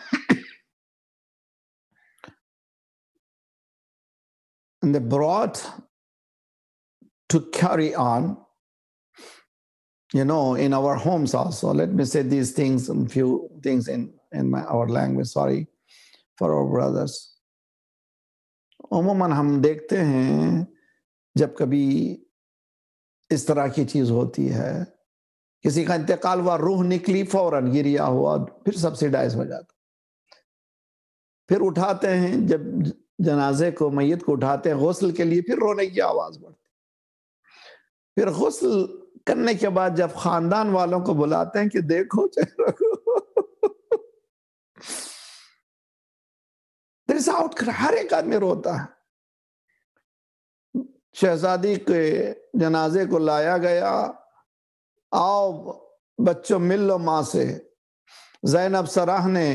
and they brought to carry on, you know, in our homes also. Let me say these things, a few things in, in my, our language, sorry for our brothers. عموماً ہم دیکھتے ہیں جب کبھی اس طرح کی چیز ہوتی ہے، کسی کا انتقال ہوا، روح نکلی، فوراً گریا ہوا، پھر سبسیڈائز ہو جاتا. پھر اٹھاتے ہیں، جب جنازے کو، میت کو اٹھاتے ہیں غسل کے لیے، پھر رونے کی آواز بڑھتی. پھر غسل کرنے کے بعد جب خاندان والوں کو بلاتے ہیں کہ دیکھو چہرہ کو، there is outcry، ہر ایک آدمی روتا ہے. شہزادی کے جنازے کو لایا گیا، آؤ بچوں مل لو ماں سے. زینب سراہ نے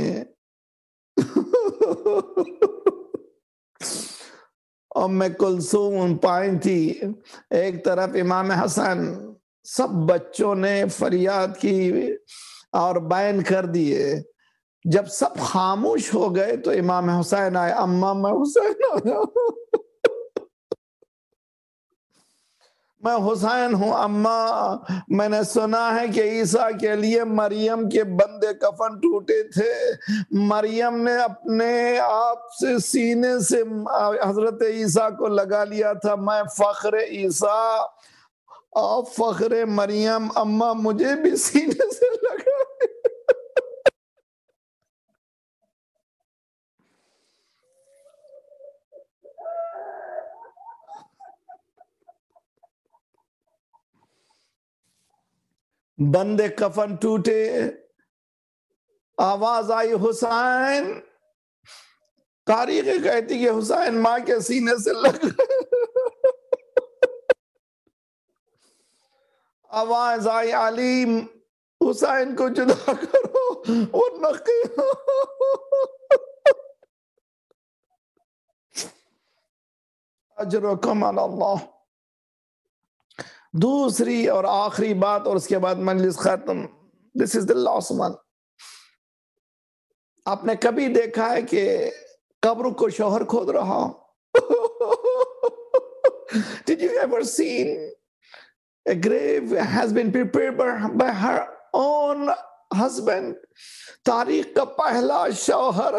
ام کلثوم پائیں تھی، ایک طرف امام حسن، سب بچوں نے فریاد کی اور بیان کر دیے. جب سب خاموش ہو گئے تو امام حسین آئے. اماں میں حسین آیا، میں حسین ہوں اماں. میں نے سنا ہے کہ عیسیٰ کے لیے مریم کے بندے کفن ٹوٹے تھے. مریم نے اپنے آپ سے سینے سے حضرت عیسیٰ کو لگا لیا تھا. میں فخر عیسیٰ، آپ فخر مریم. اماں مجھے بھی سینے سے لگا. بندے کفن ٹوٹے، آواز آئی حسین. تاریخ کہتی کہ حسین ماں کے سینے سے لگ گئے. آواز آئی علی حسین کو جدا کرو، وہ نقی. اجرکم علی اللہ. دوسری اور آخری بات، اور اس کے بعد مجلس ختم. This is the last one. آپ نے کبھی دیکھا ہے کہ قبر کو شوہر کھود رہا؟ Did you ever seen a grave has been prepared by her own husband? تاریخ کا پہلا شوہر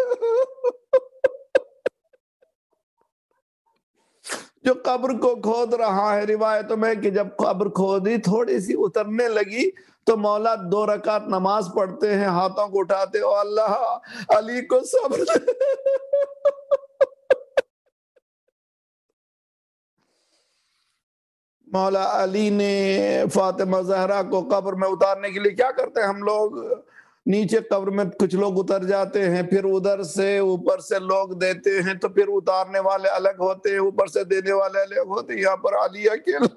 جو قبر کو کھود رہا ہے. روایتوں میں کہ جب قبر کھودی، تھوڑی سی اترنے لگی تو مولا دو رکعت نماز پڑھتے ہیں، ہاتھوں کو اٹھاتے، او اللہ علی کو صبر دے. مولا علی نے فاطمہ زہرا کو قبر میں اتارنے کے لیے کیا کرتے ہیں ہم لوگ؟ نیچے قبر میں کچھ لوگ اتر جاتے ہیں، پھر ادھر سے اوپر سے لوگ دیتے ہیں، تو پھر اتارنے والے الگ ہوتے ہیں، اوپر سے دینے والے الگ ہوتے ہیں. یہاں پر علی اکیلا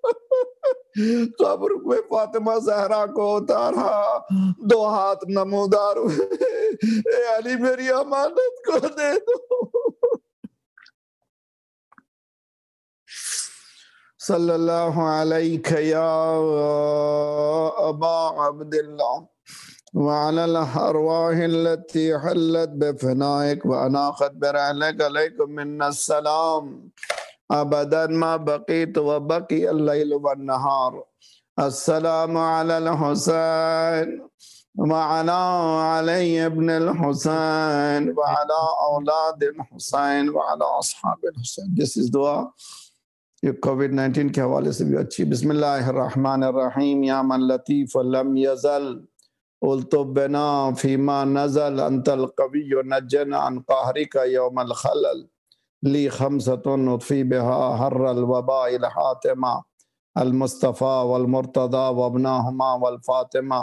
قبر میں فاطمہ زہرا کو اتارا، دو ہاتھ نمودار ہوئے، اے علی میری امانت کو دے دو. صلی اللہ علیہ یا ابا عبداللہ وعلى الأرواح التي حلت بفنائك وأناخت برحلك عليكم منا السلام. أبدا ما بقيت وبقي الليل والنهار. السلام على الحسين وعلى علي بن الحسين وعلى أولاد الحسين وعلى أصحاب الحسين. This is dua. یہ کووڈ نائنٹین کے حوالے سے بھی اچھی. بسم اللہ الرحمن الرحیم. یا من لطیف لم یزل الطب بنا فیما نزل انت القوی نجنا عن قہرک یوم الخلل لی خمسۃ نطفی بها حر الوباء الحاتمہ المصطفى والمرتضى وابناهما والفاطمہ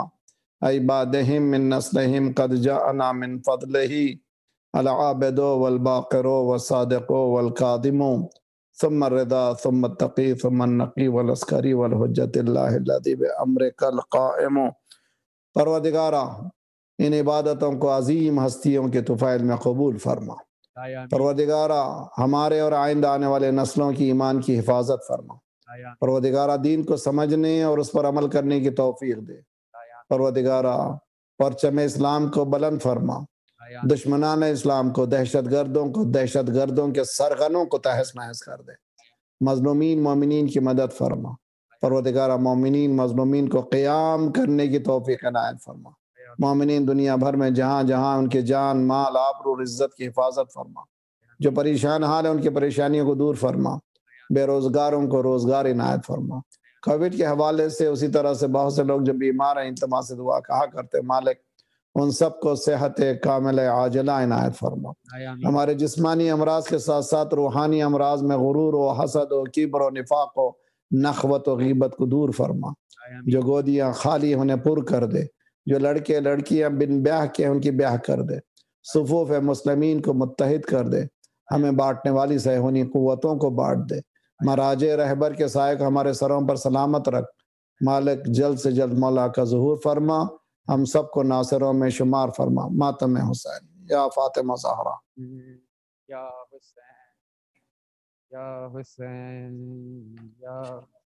عبادهم من نسلهم قد جاءنا من فضله العابد والباقر والصادق والقادم ثم الرضا ثم التقی ثم النقی والعسکری والحجت اللہ الذی بامرک القائم. پروردگارہ ان عبادتوں کو عظیم ہستیوں کے طفیل میں قبول فرما. پروردگارہ ہمارے اور آئندہ آنے والے نسلوں کی ایمان کی حفاظت فرما. پروردگارہ دین کو سمجھنے اور اس پر عمل کرنے کی توفیق دے. پروردگارہ پرچم اسلام کو بلند فرما. دشمنان اسلام کو، دہشت گردوں کو، دہشت گردوں کے سرغنوں کو تہس نہس کر دے. مظلومین مومنین کی مدد فرما. پروردگارہ مومنین مظلومین کو قیام کرنے کی توفیق عنایت فرما. مومنین دنیا بھر میں جہاں جہاں ان کے جان مال آبرو اور عزت کی حفاظت فرما. جو پریشان حال ہیں ان کی پریشانیوں کو دور فرما. بے روزگاروں کو روزگار عنایت فرما. کووڈ کے حوالے سے اسی طرح سے بہت سے لوگ جو بیمار ہیں انتما سے دعا کہا کرتے. مالک ان سب کو صحت کامل عاجلہ عنایت فرما. ہمارے جسمانی امراض کے ساتھ ساتھ روحانی امراض میں غرور و حسد و کبر و نفاق و نخوت و غیبت کو دور فرما. جو گودیاں خالی انہیں پر کر دے. جو لڑکے لڑکیاں بن بیاہ کے ان کی بیاہ کر دے. صفوف مسلمین کو متحد کر دے. ہمیں بانٹنے والی صہیونی قوتوں کو بانٹ دے. مراجع رہبر کے سائے کو ہمارے سروں پر سلامت رکھ. مالک جلد سے جلد مولا کا ظہور فرما. ہم سب کو ناصروں میں شمار فرما. ماتم حسین یا فاطمہ زہرا. یا حسین یا حسین یا